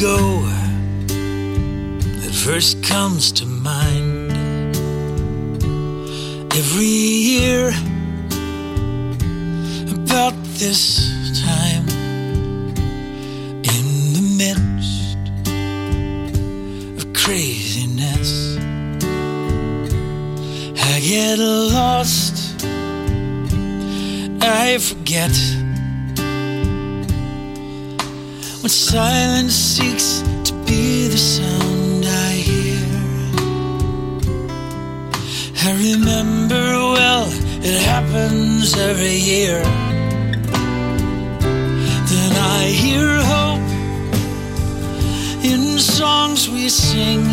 go that first comes to mind. Every year about this time, in the midst of craziness, I get lost, I forget. When silence seeks to be the sound I hear, I remember well, it happens every year. Then I hear hope in songs we sing.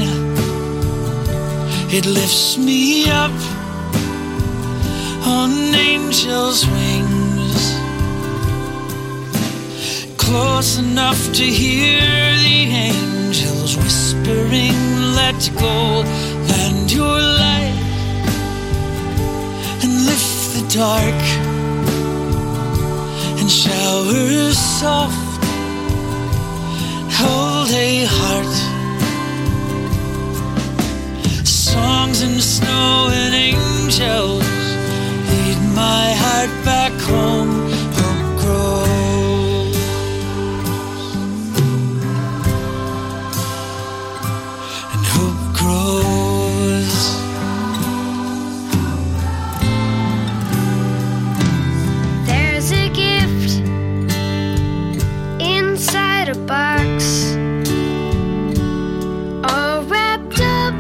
It lifts me up on angels' wings, close enough to hear the angels whispering, let go, land your light and lift the dark, and showers soft hold a heart. Songs and snow and angels lead my heart back home. Hope grows, and hope grows. There's a gift inside a box, all wrapped up,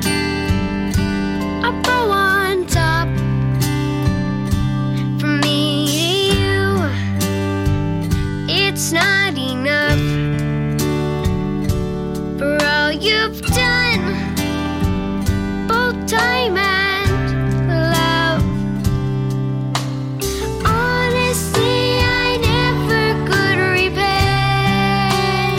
a bow on top. From me to you, it's not enough for all you've done, both time and love. Honestly, I never could repay.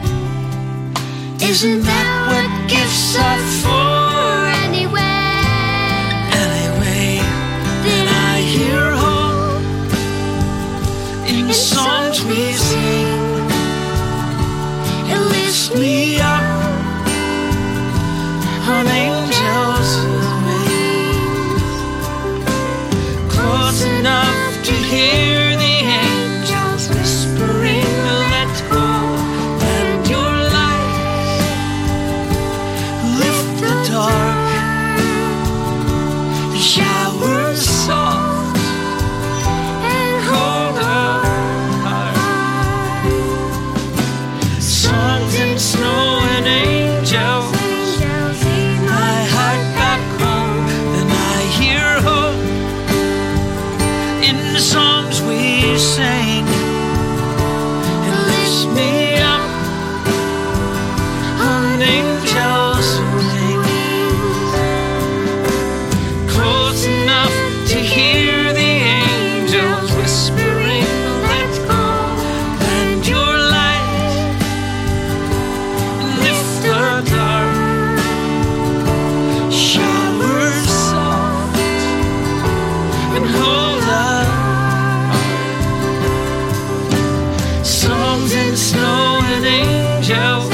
Isn't that what gifts are for anyway? Anyway, then I hear hope in the songs we sing. It lifts me up on angels' wings, close enough to hear the angels whispering, let go, and your light lift the dark, showers soft And hold our heart. Songs and snow and angels lead my heart back home. Then I hear hope in the songs we sing. It lifts me up on angels' wings, close enough to hear the angels whispering, let go, and your light lift the dark, showers soft and hold our heart. Songs and snow and angels